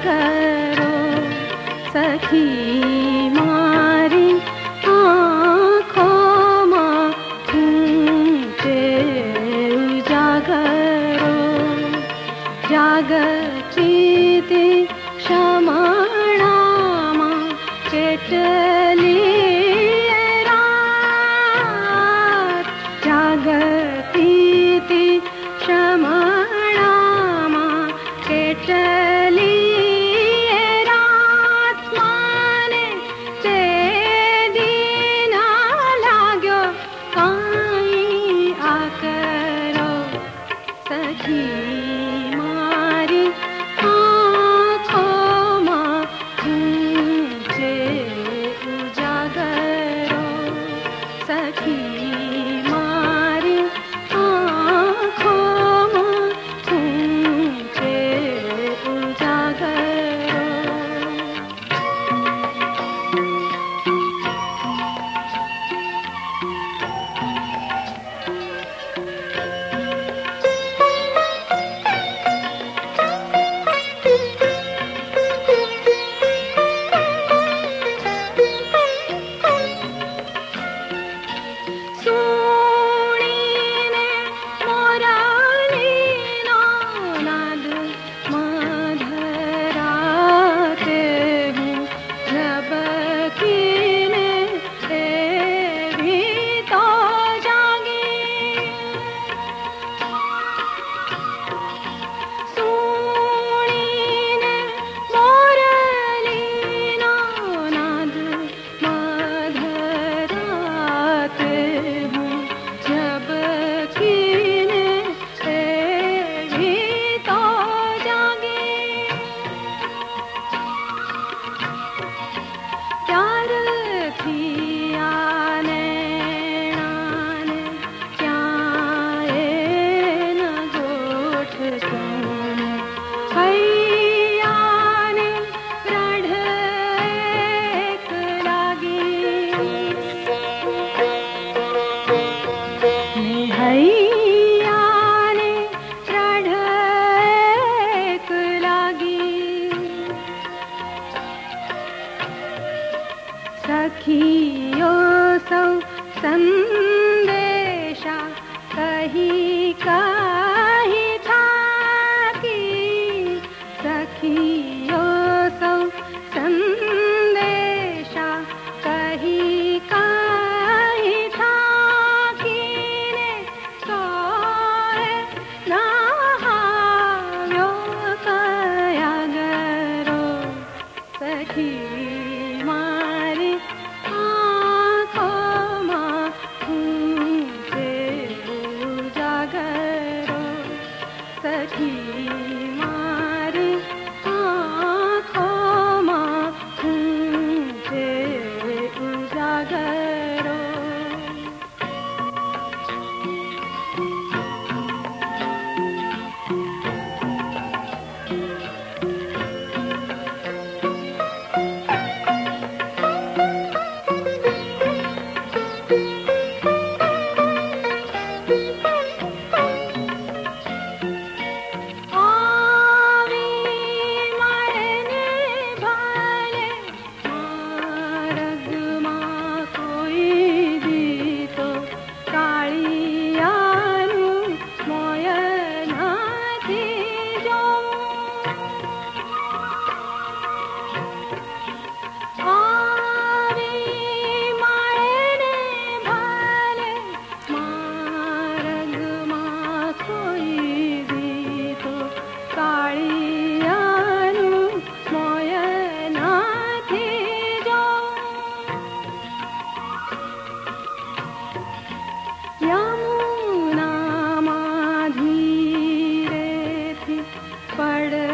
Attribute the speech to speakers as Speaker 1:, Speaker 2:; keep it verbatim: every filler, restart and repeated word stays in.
Speaker 1: उजागरो सखी मारी आँखों ऊँचे उजागरो जागती क्षमणामा केटली रात जागती क्षमणामा केटली रात माने ते दिन लाग्यो काई आकरो सखी मारी आँखों ऊँचे उजागरो सखी मारी आँखों ऊँचे उजागरो सुनीने मोरालीनो नाद मधराते हूँ झबकीने ए भी तो जागी सुनीने मोरालीनो नाद मधराते हूँ झबकीने ए भी तो जागी प्यार किया नैनाने क्या न गोठ तूने हैया ने रढ़ एक लागी हैया ने रढ़ एक लागी सखियो सौ संदेशा कही कही थाकी सखियो सौ संदेशा कही कही थाकी ने सोए नहाव्यो कयागरो सखी मारी आँखों ऊँचे उजागरो सखी मारी आँखों ऊँचे उजागरो आवी मरने भाले मार्ग माँ कोई दी तो कालियानु मोय नाथी जाऊं आवी मरने भाले मार्ग माँ कोई दी तो कालियानु मोय नाथी जाऊं यमुना माँ धीरे थी पड़